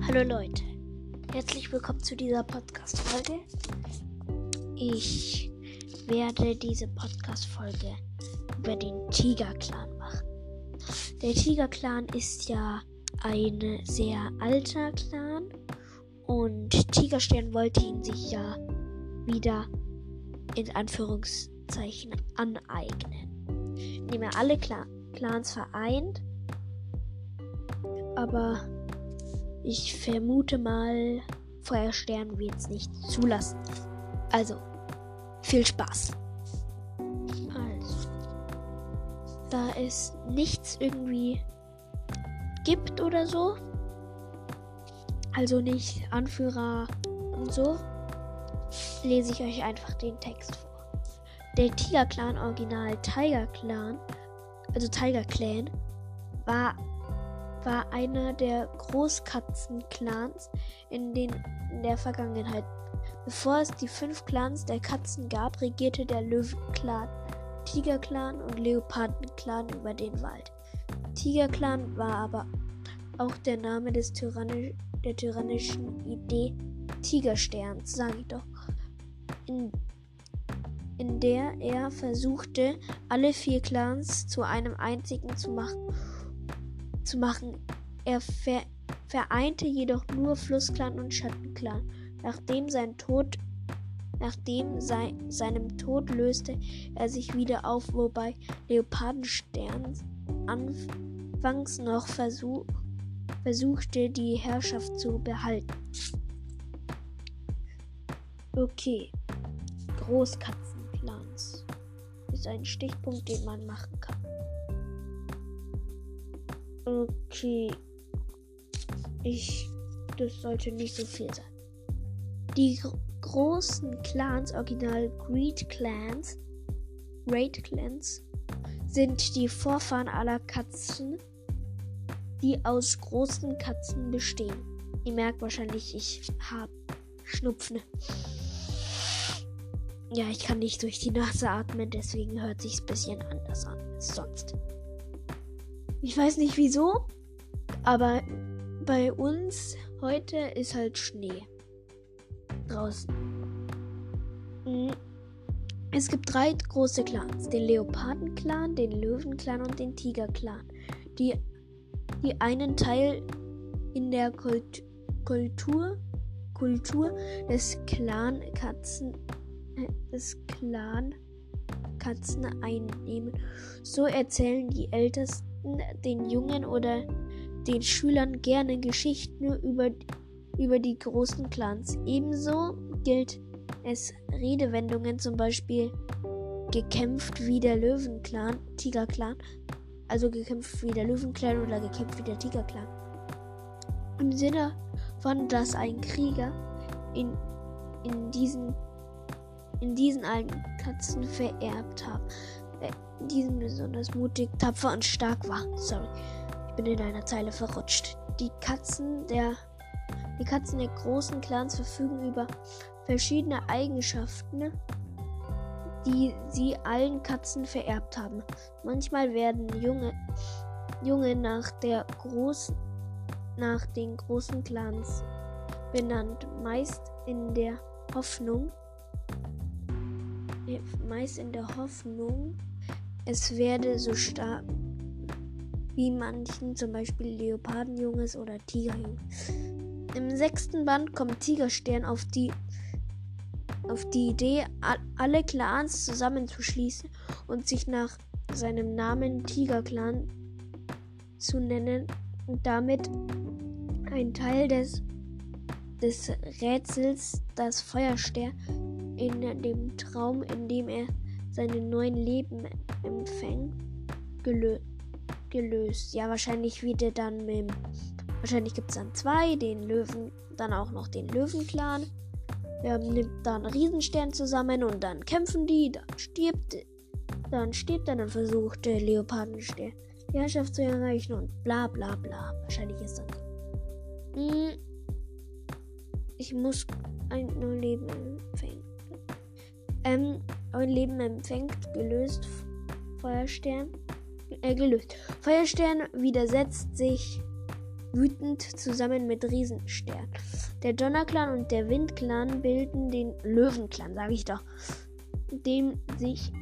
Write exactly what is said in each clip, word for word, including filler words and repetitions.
Hallo Leute, herzlich willkommen zu dieser Podcast-Folge. Ich werde diese Podcast-Folge über den Tiger-Clan machen. Der Tiger-Clan ist ja ein sehr alter Clan und Tigerstern wollte ihn sich ja wieder in Anführungszeichen aneignen, indem er alle Clan- Clans vereint, aber ich vermute mal, Feuerstern wird es nicht zulassen. Also, viel Spaß. Also, da es nichts irgendwie gibt oder so, also nicht Anführer und so, lese ich euch einfach den Text vor. Der Tiger-Clan, original Tiger-Clan, also Tiger-Clan, war war einer der Großkatzen-Clans in, den, in der Vergangenheit. Bevor es die fünf Clans der Katzen gab, regierte der Löwen-Clan, Tiger-Clan und Leoparden-Clan über den Wald. Tiger-Clan war aber auch der Name des Tyranni- der tyrannischen Idee Tigersterns, sag ich doch, in, in der er versuchte, alle vier Clans zu einem einzigen zu machen. zu machen. Er ver- vereinte jedoch nur Flussclan und Schattenclan. Nachdem sein Tod, nachdem sei- seinem Tod löste er sich wieder auf, wobei Leopardenstern anfangs noch versuch- versuchte, die Herrschaft zu behalten. Okay, Großkatzenclans ist ein Stichpunkt, den man machen kann. Okay, ich, das sollte nicht so viel sein. Die gro- großen Clans, original Great Clans, Great Clans, sind die Vorfahren aller Katzen, die aus großen Katzen bestehen. Ihr merkt wahrscheinlich, ich habe Schnupfen. Ja, ich kann nicht durch die Nase atmen, deswegen hört sich's ein bisschen anders an als sonst. Ich weiß nicht wieso, aber bei uns heute ist halt Schnee draußen. Es gibt drei große Clans, den Leoparden-Clan, den Löwen-Clan und den Tiger-Clan, die, die einen Teil in der Kult- Kultur, Kultur des Clan-Katzen, äh, des Clan-Katzen einnehmen. So erzählen die Ältesten den Jungen oder den Schülern gerne Geschichten über, über die großen Clans. Ebenso gilt es Redewendungen, zum Beispiel gekämpft wie der Löwenclan, Tigerclan, also gekämpft wie der Löwenclan oder gekämpft wie der Tigerclan. Im Sinne von, dass ein Krieger in, in diesen in diesen alten Katzen vererbt hat. Diesen besonders mutig, tapfer und stark war. Sorry, ich bin in einer Zeile verrutscht. Die Katzen der, die Katzen der großen Clans verfügen über verschiedene Eigenschaften, die sie allen Katzen vererbt haben. Manchmal werden Junge, Junge nach, der großen, nach den großen Clans benannt, meist in der Hoffnung, meist in der Hoffnung, es werde so stark wie manchen, zum Beispiel Leopardenjunges oder Tigerjunges. Im sechsten Band kommt Tigerstern auf die, auf die Idee, alle Clans zusammenzuschließen und sich nach seinem Namen Tiger-Clan zu nennen und damit ein Teil des, des Rätsels, das Feuerstern in dem Traum, in dem er seinen neuen Leben empfängt, gelö- gelöst. Ja, wahrscheinlich wird er dann mit, wahrscheinlich gibt es dann zwei, den Löwen, dann auch noch den Löwenclan. Er nimmt dann einen Riesenstern zusammen und dann kämpfen die, dann stirbt, dann stirbt er, dann versucht der Leopardenstern die Herrschaft zu erreichen und bla bla bla. Wahrscheinlich ist dann so. Hm. Ich muss ein neues Leben empfängen. Ähm, ein Leben empfängt, gelöst, Feuerstern, äh, gelöst. Feuerstern widersetzt sich wütend zusammen mit Riesenstern. Der Donnerclan und der Windclan bilden den Löwenclan, sage ich doch, dem sich,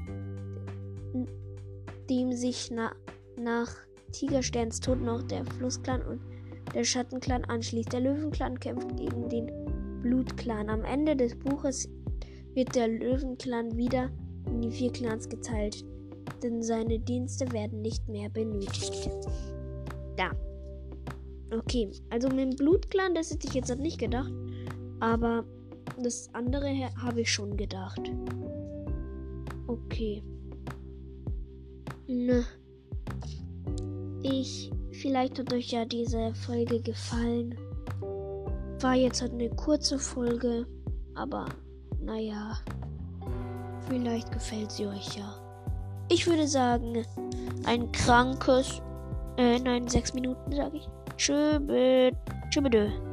dem sich na, nach Tigersterns Tod noch der Flussclan und der Schattenclan anschließt. Der Löwenclan kämpft gegen den Blutclan. Am Ende des Buches wird der Löwenclan wieder in die vier Clans geteilt, denn seine Dienste werden nicht mehr benötigt. Da. Okay, also mit dem Blutclan, das hätte ich jetzt nicht gedacht, aber das andere habe ich schon gedacht. Okay. Ne. Ich, vielleicht hat euch ja diese Folge gefallen. War jetzt halt eine kurze Folge, aber naja, vielleicht gefällt sie euch ja. Ich würde sagen, ein krankes, äh, nein, sechs Minuten sage ich. Tschüss, tschüss.